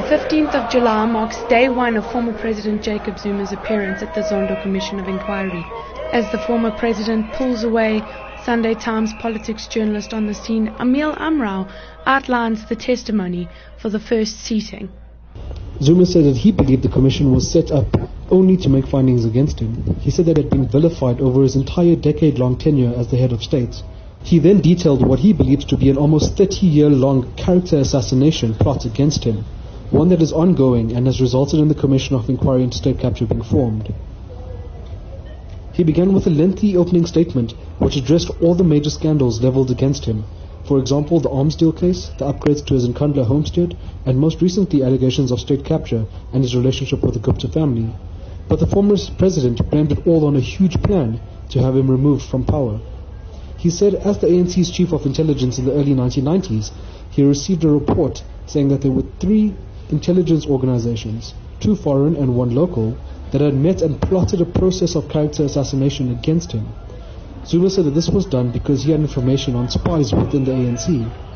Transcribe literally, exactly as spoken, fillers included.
fifteenth of July marks day one of former President Jacob Zuma's appearance at the Zondo Commission of Inquiry. As the former president pulls away, Sunday Times politics journalist on the scene, Emil Amrau, outlines the testimony for the first seating. Zuma said that he believed the commission was set up only to make findings against him. He said that it had been vilified over his entire decade-long tenure as the head of state. He then detailed what he believes to be an almost thirty-year-long character assassination plot against him, one that is ongoing and has resulted in the Commission of Inquiry into State Capture being formed. He began with a lengthy opening statement which addressed all the major scandals leveled against him. For example, the arms deal case, the upgrades to his Nkandla homestead, and most recently allegations of state capture and his relationship with the Gupta family. But the former president blamed it all on a huge plan to have him removed from power. He said as the A N C's chief of intelligence in the early nineteen nineties, he received a report saying that there were three intelligence organizations, two foreign and one local, that had met and plotted a process of character assassination against him. Zuma said that this was done because he had information on spies within the A N C.